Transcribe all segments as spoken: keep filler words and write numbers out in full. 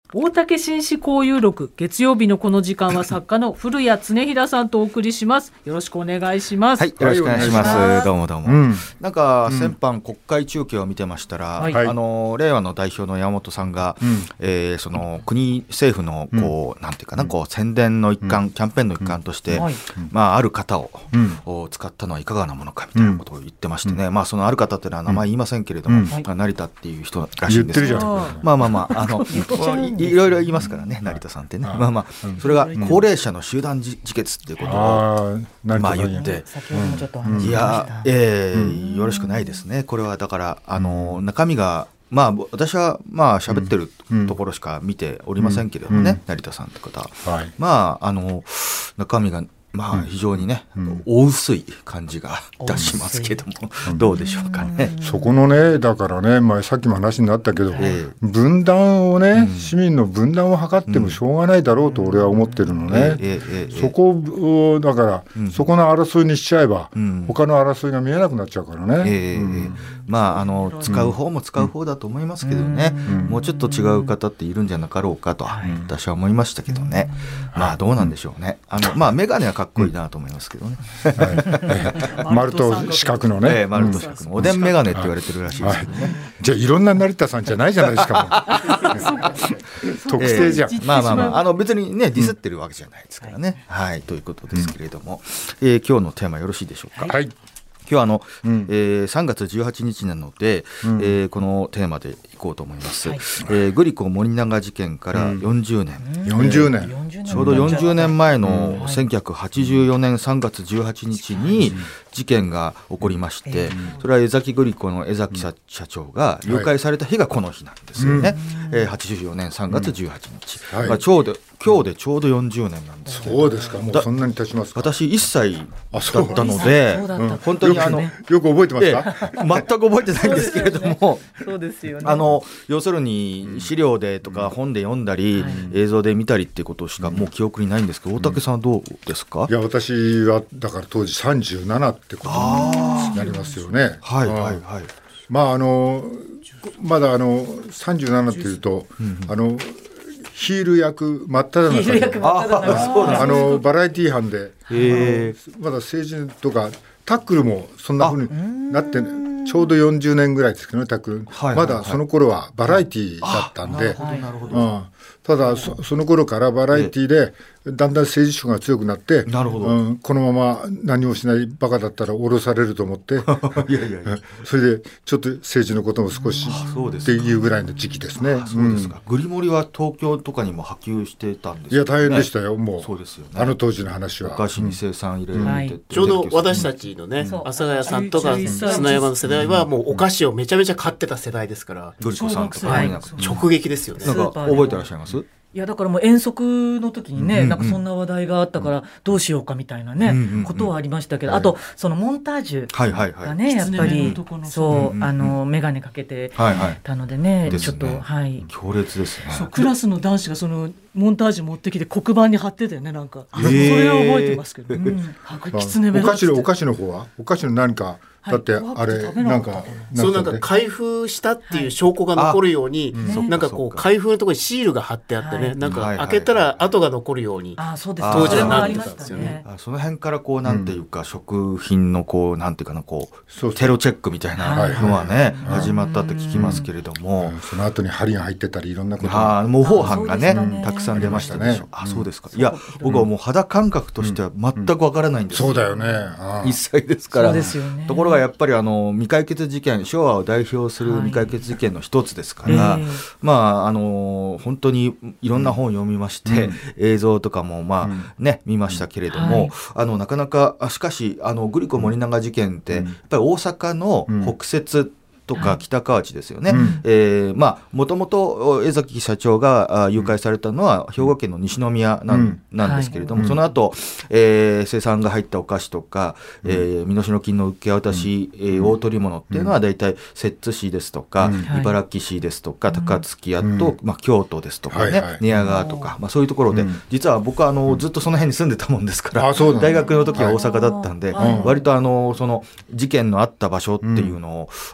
大竹紳士交友録、月曜日のこの時間は作家の古谷恒平さんとお送りします。よろしくお願いします。 はい、よろしくお願いします。はい、どうもどうも、うん、なんか先般国会中継を見てましたら、うん、あの令和の代表の山本さんが、うんえー、その国政府のこう、うん、なんていうかな、こう宣伝の一環、うん、キャンペーンの一環として、うんはいまあ、ある方を、うん、使ったのはいかがなものかみたいなことを言ってましてね、うんまあ、そのある方っていうのは名前言いませんけれども、うんまあ、成田っていう人らしいんですけど、まあまあまあ、あのいろいろ言いますからね、成田さんってね、まあまあ、それが高齢者の集団自決っていうことを、まあ、言って、いや、えー、よろしくないですね。これはだからあの中身がまあ、私はまあ喋ってるところしか見ておりませんけれどもね、成田さんって方は、はい、まああの中身がまあ非常にね、うん、大薄い感じがいたしますけども、うん、どうでしょうかね。 そこのねだからね、まあ、さっきも話になったけど、えー、分断をね、うん、市民の分断を図ってもしょうがないだろうと俺は思ってるのね、えーえー、そこをだから、うん、そこの争いにしちゃえば、うん、他の争いが見えなくなっちゃうからね、えーうんまあ、あの使う方も使う方だと思いますけどね、うん、もうちょっと違う方っているんじゃなかろうかと私は思いましたけどね、うん、まあどうなんでしょうね。あの、まあ、メガネはかっこいいなと思いますけどね、 はい、丸と四角のね、 えー、丸と四角のおでんメガネって言われてるらしいですけどね、はい、 じゃあいろんな成田さんじゃないじゃないですか特性じゃん、えー、 まあまあまあ、あの別にねディスってるわけじゃないですからね、うん、はいということですけれども、うんえー、今日のテーマよろしいでしょうか。はい、今日はあの、うんえー、さんがつじゅうはちにちなので、うんえー、このテーマでいこうと思います、はいえー、グリコ森永事件からよんじゅうねん、 うん、よんじゅうねんちょうどよんじゅうねんまえのせんきゅうひゃくはちじゅうよねんさんがつじゅうはちにちに事件が起こりまして、それは江崎グリコの江崎社長が誘拐された日がこの日なんですよね、うんえー、はちじゅうよねんさんがつじゅうはちにち、うんはいまあ、ちょうど今日でちょうどよんじゅうねんなんですけど。 そうですか、もうそんなに経ちますか。 私いっさいだったので、うん、本当にあのよく、よく覚えてますか。 全く覚えてないんですけれどもそうですよね、あの要するに資料でとか本で読んだり、うん、映像で見たりっていうことしかもう記憶にないんですけど、大竹さんはどうですか。 いや私はだから当時さんじゅうななってことになりますよね。 はいはいはい。 まああのまだあのさんじゅうななっていうと、うん、あのヒール役真っ只中であのバラエティー班で、えー、まだ成人とかタックルもそんな風になってちょうどよんじゅうねんぐらいですけどね、タックル、はいはいはい、まだその頃はバラエティーだったんで、うん、ただ そ, その頃からバラエティーでだんだん政治色が強くなって、なるほど、うん、このまま何もしないバカだったら降ろされると思っていやいやいやそれでちょっと政治のことも少しっていうぐらいの時期ですね。 そうですか、うん、グリモリは東京とかにも波及してたんですよね。 いや大変でしたよ、もうそうですよね、 あの当時の話はお菓子に生産入れられて、うん、 ちょうど私たちのね、うん、阿佐ヶ谷さんとか砂山の世代はもうお菓子をめちゃめちゃ買ってた世代ですから、 グリコさんとか、 はい、直撃ですよね。 なんか覚えてらっしゃいます？ いやだからもう遠足の時にね、うんうん、なんかそんな話題があったからどうしようかみたいなね、うんうんうん、ことはありましたけど、あとそのモンタージュがね、はいはいはい、やっぱりそう、うんうんうん、あの眼鏡かけてたのでね、はいはい、ちょっと、ね、はい、 強烈ですね。 そうクラスの男子がそのモンタージュ持ってきて黒板に貼ってたよね、なんか、えー、それは覚えてますけど、うん、キツネ目お菓子のお菓子の方はお菓子の何かだってあれなんかそうなんか開封したっていう証拠が残るように、はい、なんかこう開封のところにシールが貼ってあってね、はい、なんか開けたら跡が残るように、はい、当時はなってたんですよね。 その辺からこうなんていうか、うん、食品のこうなんていうかなこうそうそうテロチェックみたいなのはね、はいはいはい、始まったって聞きますけれども、 うん、その後に針が入ってたりいろんなことが模倣犯が ね, ねたくさん出ましたね。あ、そうですか。いや僕はもう肌感覚としては全くわからないんですよ、 うんうん、そうだよね。 あいっさいですから。そうですよね。ところがやっぱりあの未解決事件、昭和を代表する未解決事件の一つですから、はい、まああの本当にいろんな本を読みまして、うん、映像とかもまあ、うん、ね見ましたけれども、はい、あのなかなかしかしあのグリコ森永事件って、うん、やっぱり大阪の北摂とか北河内ですよね。はい、えー、まあもともと江崎社長が誘拐されたのは兵庫県の西宮なん、うん、なんですけれども、はい、その後、えー、生産が入ったお菓子とか、うん、えー、身代金の受け渡し、うん、えー、大取り物っていうのはだいたい摂津市ですとか、うん、茨城市ですとか、高槻やと、うん、まあ、京都ですとかね、はいはい、寝屋川とか、まあ、そういうところで、うん、実は僕はあのずっとその辺に住んでたもんですから、うん、大学の時は大阪だったんで、はい、割とあのその事件のあった場所っていうのを、うん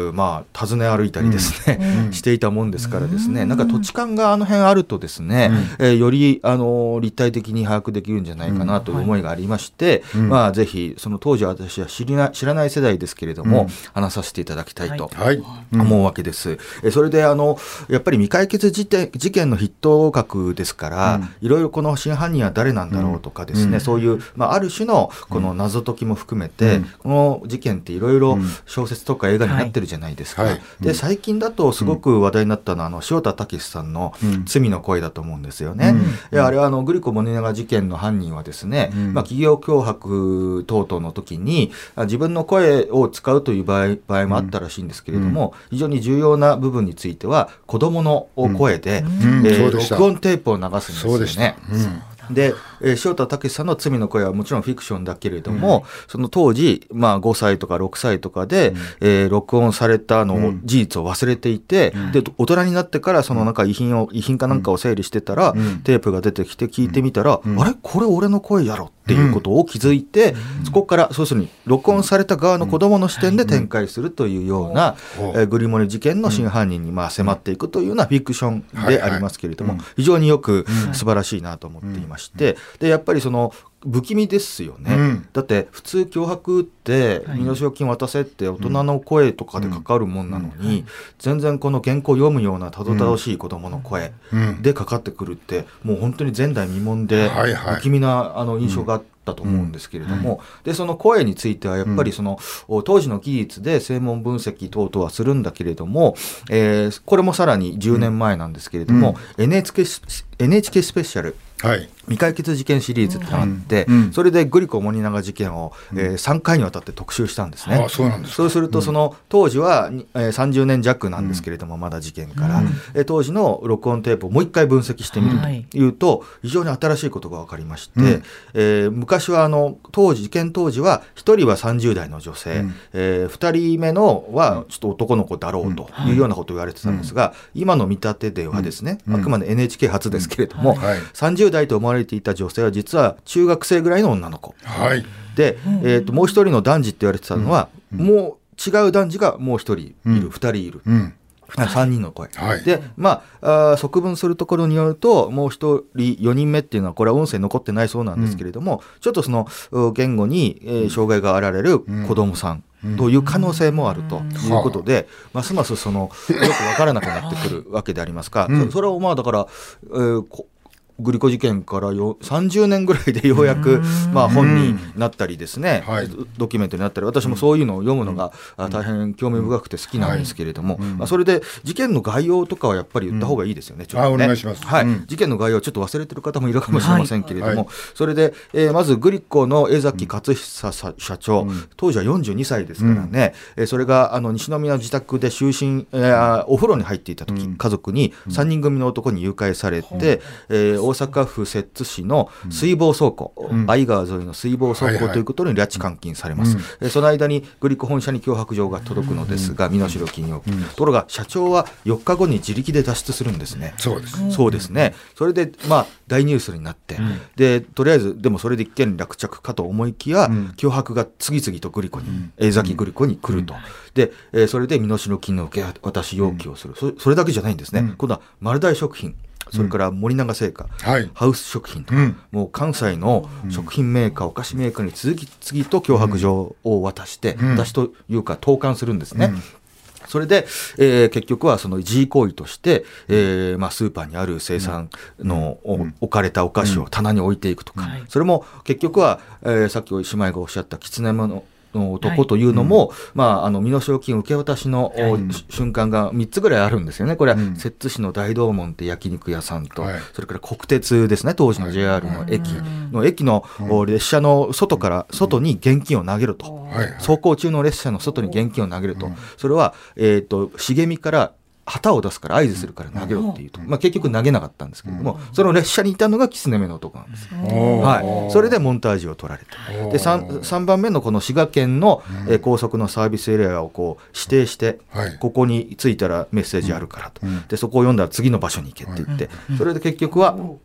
く、まあ、訪ね歩いたりですね、うん、していたもんですからですね、なんか土地勘があの辺あるとですね、うんえー、よりあの立体的に把握できるんじゃないかなという思いがありまして、うんはいまあ、ぜひその当時私は知りな知らない世代ですけれども、うん、話させていただきたいと思うわけです、はいうん、それであのやっぱり未解決事件の筆頭格ですから、うん、いろいろこの真犯人は誰なんだろうとかですね、うん、そういう、まあ、ある種のこの謎解きも含めて、うん、この事件っていろいろ小説とか映画になってるじゃないですか、はいはい、で最近だとすごく話題になったのはあの塩田武さんの罪の声だと思うんですよね、うん、いやあれはあのグリコ・モニナガ事件の犯人はですね、うんまあ、企業脅迫等々の時に自分の声を使うという場合、場合もあったらしいんですけれども、うん、非常に重要な部分については子どもの声で、うんえー、録音テープを流すんですよね。で、えー、塩田武さんの罪の声はもちろんフィクションだけれども、うん、その当時、まあ、ごさいとかろくさいとかで、うんえー、録音されたのを事実を忘れていて、うん、で大人になってからそのなんか遺品を遺品かなんかを整理してたら、うん、テープが出てきて聞いてみたら、うん、あれこれ俺の声やろっていうことを気づいて、うん、そこからそうするに録音された側の子どもの視点で展開するというような、うんえー、グリモニ事件の真犯人にまあ迫っていくというようなフィクションでありますけれども、はいはい、非常によく素晴らしいなと思っていまして、でやっぱりその不気味ですよね、うん、だって普通脅迫って身代金渡せって大人の声とかでかかるもんなのに、うんうん、全然この原稿を読むようなたどたどしい子どもの声でかかってくるってもう本当に前代未聞で不気味なあの印象があったと思うんですけれども、うんうん、でその声についてはやっぱりその、うん、当時の技術で声紋分析等々はするんだけれども、えー、これもさらにじゅうねんまえなんですけれども、うん、エヌエイチケー エヌエイチケー スペシャルはい、未解決事件シリーズってあって、うん、それでグリコ・モニナガ事件を、うんえー、さんかいにわたって特集したんですね。 あ、そうなんですか。 そうするとその当時は、えー、さんじゅうねん弱なんですけれども、うん、まだ事件から、うんえー、当時の録音テープをもう一回分析してみるというと、はい、非常に新しいことが分かりまして、うんえー、昔はあの当時事件当時はひとりはさんじゅう代の女性、うんえー、ふたりめのはちょっと男の子だろうというようなことを言われてたんですが、うん、今の見立てではですね、うん、あくまで エヌエイチケー 初ですけれども、うんはい、さんじゅう代と思われていた女性は実は中学生ぐらいの女の子、はい、で、えーと、もう一人の男児って言われてたのは、うん、もう違う男児がもう一人いる、うん、二人いる、うんさんにんの声、はい、でまあ、あ側文するところによるともう一人よにんめっていうのはこれは音声残ってないそうなんですけれども、うん、ちょっとその言語に、えー、障害があられる子どもさんという可能性もあるということで、うん、ますますそのよく分からなくなってくるわけでありますか、うん、そ, それをまあだから、えーこグリコ事件からよさんじゅうねんぐらいでようやくまあ本になったりですね、はい、ドキュメントになったり私もそういうのを読むのが大変興味深くて好きなんですけれども、はいまあ、それで事件の概要とかはやっぱり言った方がいいですよね。ちょっとね、 あ、お願いします、 はいうん、事件の概要ちょっと忘れてる方もいるかもしれませんけれども、はい、それで、えー、まずグリコの江崎勝久社長、うん、当時はよんじゅうにさいですからね、うん、それがあの西宮の自宅で就寝、えー、お風呂に入っていた時、うん、家族にさんにん組の男に誘拐されて、うんえー、大阪府摂津市の水房倉庫、うん、相川沿いの水房倉庫ということに拉致監禁されます、はいはい、その間にグリコ本社に脅迫状が届くのですが、うん、身代金を、うん、ところが社長はよっかごに自力で脱出するんですね。 そうです、 そうですね。それでまあ大ニュースになって、うん、でとりあえずでもそれで一件落着かと思いきや、うん、脅迫が次々とグリコに、うん、江崎グリコに来ると、うん、で、えー、それで身代金の受け渡し要求をする、うん、そ, それだけじゃないんですね、うん、今度は丸大食品それから森永製菓、うんはい、ハウス食品とか、うん、もう関西の食品メーカー、うん、お菓子メーカーに次々と脅迫状を渡して、うん、渡しというか投函するんですね、うん、それで、えー、結局はその自慰行為として、えーまあ、スーパーにある生産の、うん、置かれたお菓子を棚に置いていくとか、うん、それも結局は、えー、さっき姉妹がおっしゃった狐のの男というのも、はいうんまあ、あの身代金受け渡しの、はい、瞬間がみっつぐらいあるんですよね。これは摂津市の大道門って焼肉屋さんと、はい、それから国鉄ですね、当時の ジェイアール の駅の、駅の列車の外から外に現金を投げると、はい、走行中の列車の外に現金を投げると、はい、それは、えーと、茂みから旗を出すから合図するから投げろっていうと、まあ、結局投げなかったんですけれども、その列車にいたのが狐目の男なんです、はい、それでモンタージュを取られて、で 3, さんばんめのこの滋賀県の、えー、高速のサービスエリアをこう指定して、はい、ここに着いたらメッセージあるからと、でそこを読んだら次の場所に行けって言って、それで結局は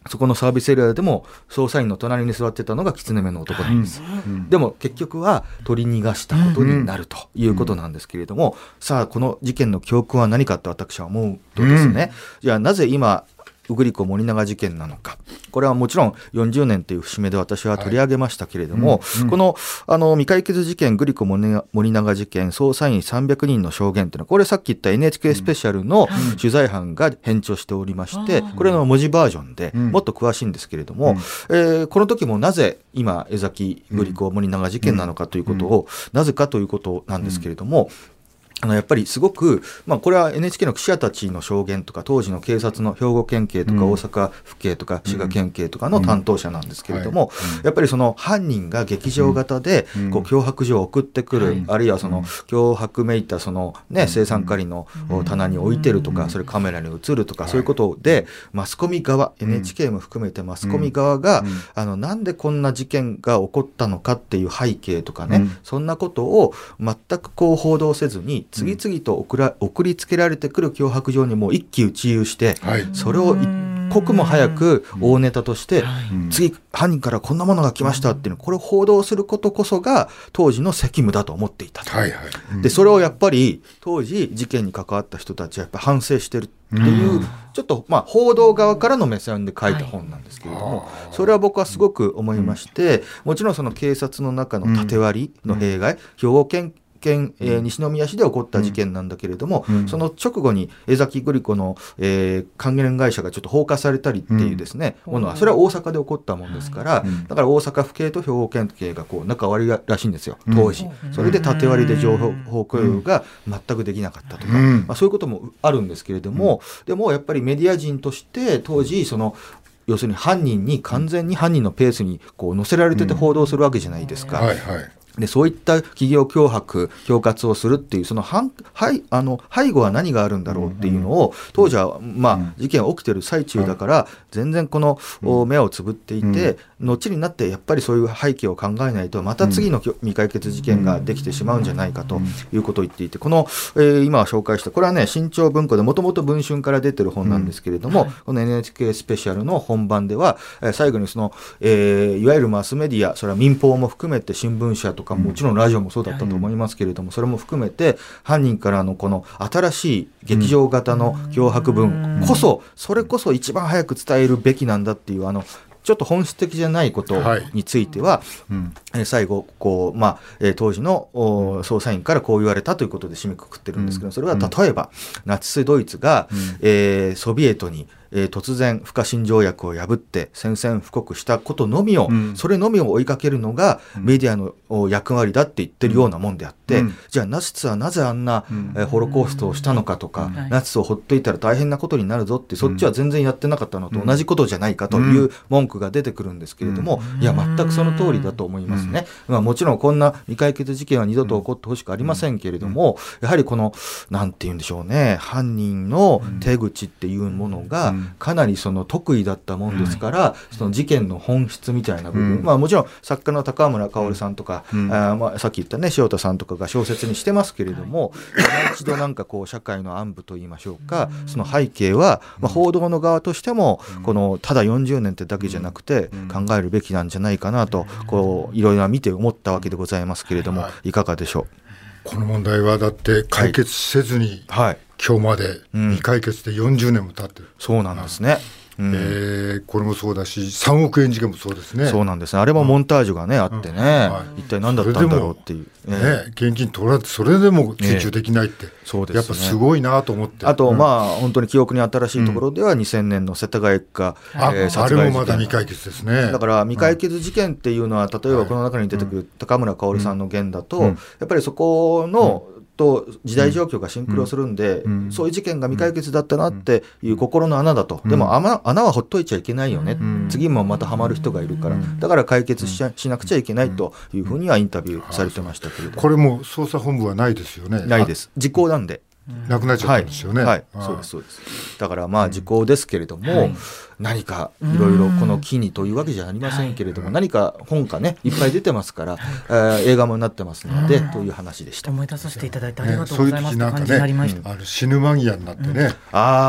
そこのサービスエリアでも捜査員の隣に座ってたのが狐目の男なんです、はいうん、でも結局は取り逃がしたことになるということなんですけれども、うん、さあこの事件の教訓は何かと私は思うとですね、うん、じゃあなぜ今ウグリコ森永事件なのか、これはもちろんよんじゅうねんという節目で私は取り上げましたけれども、はいうんうん、この、あの未解決事件グリコ森永事件捜査員さんびゃくにんの証言というのはこれさっき言った エヌエイチケー スペシャルの取材班が編著しておりまして、うん、これの文字バージョンでもっと詳しいんですけれども、うんえー、この時もなぜ今江崎グリコ森永事件なのかということを、うん、なぜかということなんですけれども、あのやっぱりすごく、まあ、これは エヌエイチケー の記者たちの証言とか当時の警察の兵庫県警とか大阪府警とか滋賀県警とかの担当者なんですけれども、やっぱりその犯人が劇場型でこう脅迫状を送ってくる、あるいはその脅迫めいたその、ね、青酸カリの棚に置いてるとか、それカメラに映るとか、そういうことでマスコミ側 エヌエイチケー も含めてマスコミ側があのなんでこんな事件が起こったのかっていう背景とかね、そんなことを全くこう報道せずに次々と送ら送りつけられてくる脅迫状にもう一喜一憂して、はい、それを一刻も早く大ネタとして、うん、次犯人からこんなものが来ましたっていうのこれを報道することこそが当時の責務だと思っていたと、はいはいうん、でそれをやっぱり当時事件に関わった人たちはやっぱ反省してるっていう、うん、ちょっとまあ報道側からの目線で書いた本なんですけれども、はい、それは僕はすごく思いまして、もちろんその警察の中の縦割りの弊害、うん、兵庫県県えー、西宮市で起こった事件なんだけれども、うん、その直後に江崎グリコの、えー、関連会社がちょっと放火されたりっていうですね、うん、ものはそれは大阪で起こったもんですから、うん、だから大阪府警と兵庫県警がこう仲悪いらしいんですよ当時、うん、それで縦割りで情報共有が全くできなかったとか、うんまあ、そういうこともあるんですけれども、うん、でもやっぱりメディア人として当時その要するに犯人に完全に犯人のペースにこう乗せられてて報道するわけじゃないですか、うんはいはいでそういった企業脅迫恐喝をするっていうその反はいあの背後は何があるんだろうっていうのを当時は、まあ、事件が起きてる最中だから全然この目をつぶっていて、後になってやっぱりそういう背景を考えないとまた次の未解決事件ができてしまうんじゃないかということを言っていて、この、えー、今紹介したこれはね新潮文庫でもともと文春から出てる本なんですけれども、うんはい、この エヌエイチケー スペシャルの本番では、えー、最後にその、えー、いわゆるマスメディアそれは民放も含めて新聞社とかもちろんラジオもそうだったと思いますけれども、それも含めて犯人からのこの新しい劇場型の脅迫文こそそれこそ一番早く伝えるべきなんだっていうあのちょっと本質的じゃないことについては、はいうんえー、最後こう、まあえー、当時の捜査員からこう言われたということで締めくくってるんですけど、それは例えば、うん、ナチスドイツが、うんえー、ソビエトにえー、突然不可侵条約を破って宣戦布告したことのみを、うん、それのみを追いかけるのがメディアの役割だって言ってるようなもんであって、うん、じゃあナチスはなぜあんな、うんえー、ホロコーストをしたのかとか、うん、ナチスをほっといたら大変なことになるぞってそっちは全然やってなかったのと同じことじゃないかという文句が出てくるんですけれども、うん、いや全くその通りだと思いますね、うんまあ、もちろんこんな未解決事件は二度と起こってほしくありませんけれども、やはりこのなんて言うんでしょうね、犯人の手口っていうものがかなりその得意だったもんですから、うん、その事件の本質みたいな部分、うんまあ、もちろん作家の高村薫さんとか、うんあまあ、さっき言ったね塩田さんとかが小説にしてますけれども、はい、一度なんかこう社会の暗部といいましょうか、うん、その背景は、まあ、報道の側としても、うん、このただよんじゅうねんってだけじゃなくて、うん、考えるべきなんじゃないかなとこういろいろ見て思ったわけでございますけれども、はい、いかがでしょう。 この問題はだって解決せずに、はいはい今日まで未解決でよんじゅうねんも経ってる、 うん、そうなんですね、 うんえー、これもそうだしさんおくえん事件もそうですね。 そうなんですね。あれもモンタージュがね、うん、あってね、うんはい、一体何だったんだろうっていう、 ねね、現金取られてそれでも追及できないって、ねそうですね、やっぱすごいなと思って。 あと、うん、まあ本当に記憶に新しいところではにせんねんの世田谷区、 うんえー、殺害事件あれもまだ未解決ですね。 だから未解決事件っていうのは、例えばこの中に出てくる高村薫さんの件だと、うんうん、やっぱりそこの、うんと時代状況がシンクロするんで、うんうん、そういう事件が未解決だったなっていう心の穴だと、うん、でも 穴, 穴はほっといちゃいけないよね、うん、次もまたハマる人がいるから、うん、だから解決 し, しなくちゃいけないというふうにはインタビューされてましたけれども、 これも捜査本部はないですよね。 ないです、時効なんでなくなっちゃったんですよね、 はいはい、そうですそうです。だからまあ時効ですけれども、うんはい、何かいろいろこの機にというわけじゃありませんけれども、何か本がねいっぱい出てますから、えー、映画もなってますのでという話でした。 思い出させていただいてありがとうございます、ね、感じになりました、 うん、あの死ぬ間際になってね、 うん、ああ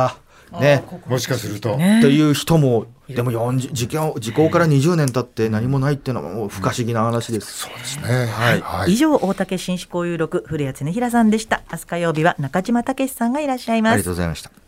ね、 もしかすると、 ね、っていう人もでもよんじゅう時間時効からにじゅうねん経って何もないっていうのはもう不可思議な話です。 そうですね、 はいはい、以上大竹紳士交友録古谷恒平さんでした。明日火曜日は中島武さんがいらっしゃいます。 ありがとうございました。